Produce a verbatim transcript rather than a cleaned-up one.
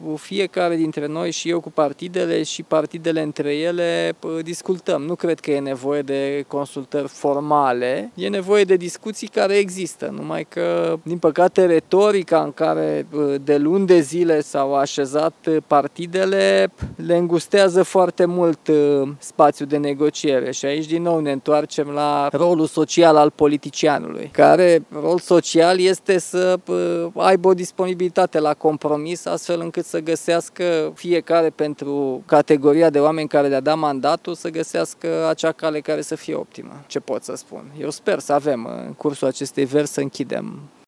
fiecare dintre noi și eu cu partidele și partidele între ele discutăm. Nu cred că e nevoie de consultări formale, e nevoie de discuții care există, numai că, din păcate, retorica în care de luni de zile s-au așezat partidele le îngustează foarte mult spațiul de negociere și aici din nou ne întoarcem la rolul social al politicianului, care rol social este să aibă o disponibilitate la compromis astfel încât să găsească fiecare pentru categoria de oameni care le-a dat mandatul să găsească acea cale care să fie optimă. Ce pot să spun? Eu sper să avem în cursul acestei veri să închidem